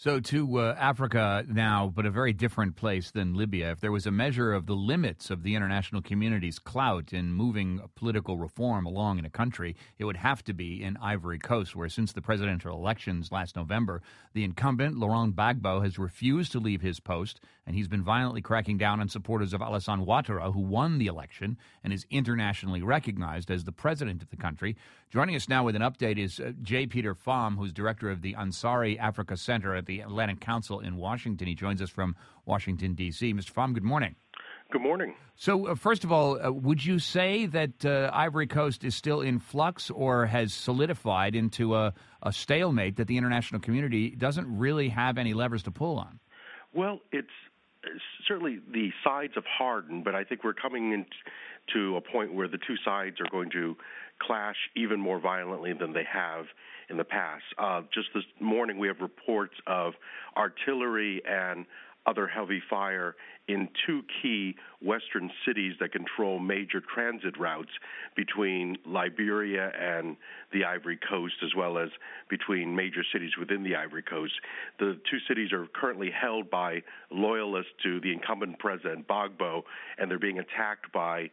So to Africa now, but a very different place than Libya. If there was a measure of the limits of the international community's clout in moving political reform along in a country, it would have to be in Ivory Coast, where since the presidential elections last November, the incumbent, Laurent Gbagbo, has refused to leave his post, and he's been violently cracking down on supporters of Alassane Ouattara, who won the election and is internationally recognized as the president of the country. Joining us now with an update is J. Peter Pham, who's director of the Ansari Africa Center at the Atlantic Council in Washington. He joins us from Washington, D.C. Mr. Pham, good morning. Good morning. So, first of all, would you say that Ivory Coast is still in flux or has solidified into a stalemate that the international community doesn't really have any levers to pull on? Well, it's certainly the sides have hardened, but I think we're coming into a point where the two sides are going to clash even more violently than they have in the past. Just this morning, we have reports of artillery and other heavy fire in two key western cities that control major transit routes between Liberia and the Ivory Coast, as well as between major cities within the Ivory Coast. The two cities are currently held by loyalists to the incumbent President Gbagbo, and they're being attacked by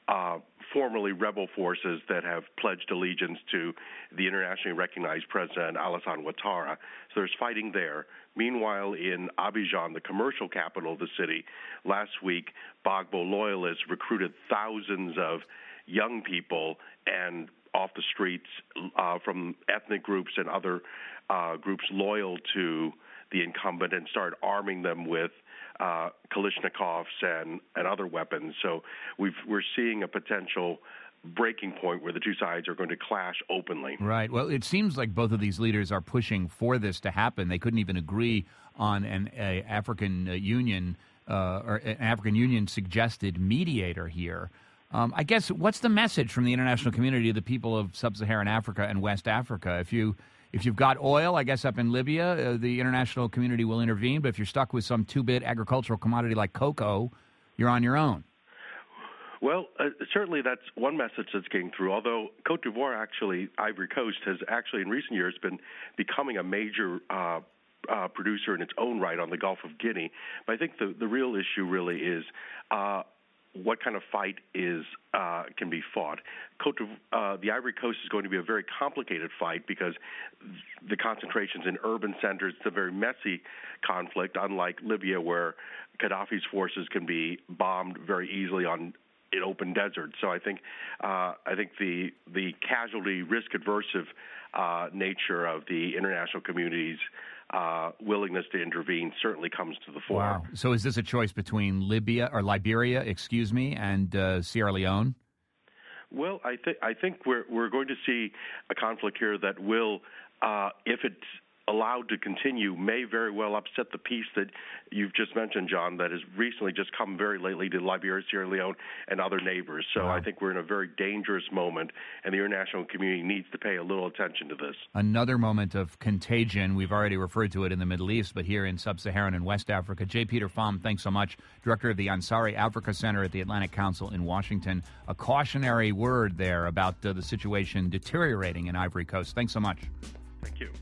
formerly rebel forces that have pledged allegiance to the internationally recognized President Alassane Ouattara. So there's fighting there. Meanwhile, in Abidjan, the commercial capital of the city, last week, Gbagbo loyalists recruited thousands of young people and off the streets from ethnic groups and other groups loyal to the incumbent and started arming them with Kalashnikovs and other weapons. So we're seeing a potential breaking point where the two sides are going to clash openly. Right. Well, it seems like both of these leaders are pushing for this to happen. They couldn't even agree on an African Union or an African Union suggested mediator here. I guess what's the message from the international community to the people of sub-Saharan Africa and West Africa? If you've got oil, I guess up in Libya, the international community will intervene. But if you're stuck with some two-bit agricultural commodity like cocoa, you're on your own. Well, certainly that's one message that's getting through, although Cote d'Ivoire, Ivory Coast, has actually in recent years been becoming a major producer in its own right on the Gulf of Guinea. But I think the real issue really is what kind of fight can be fought. The Ivory Coast is going to be a very complicated fight because the concentrations in urban centers. It's a very messy conflict, unlike Libya, where Gaddafi's forces can be bombed very easily in open desert. So I think the casualty risk aversive nature of the international community's willingness to intervene certainly comes to the fore. Wow. So is this a choice between Liberia, and Sierra Leone? Well, I think we're going to see a conflict here that will, if it's allowed to continue, may very well upset the peace that you've just mentioned, John, that has recently just come very lately to Liberia, Sierra Leone, and other neighbors. So wow. I think we're in a very dangerous moment, and the international community needs to pay a little attention to this. Another moment of contagion. We've already referred to it in the Middle East, but here in Sub-Saharan and West Africa. J. Peter Pham, thanks so much. Director of the Ansari Africa Center at the Atlantic Council in Washington. A cautionary word there about the situation deteriorating in Ivory Coast. Thanks so much. Thank you.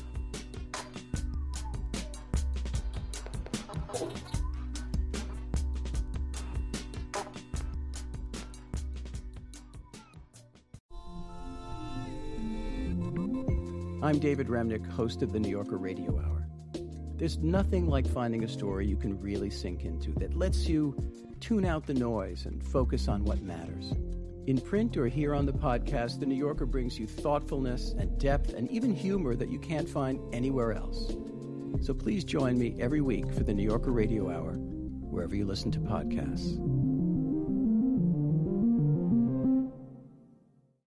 I'm David Remnick, host of the New Yorker Radio Hour. There's nothing like finding a story you can really sink into that lets you tune out the noise and focus on what matters. In print or here on the podcast, the New Yorker brings you thoughtfulness and depth and even humor that you can't find anywhere else. So please join me every week for the New Yorker Radio Hour, wherever you listen to podcasts.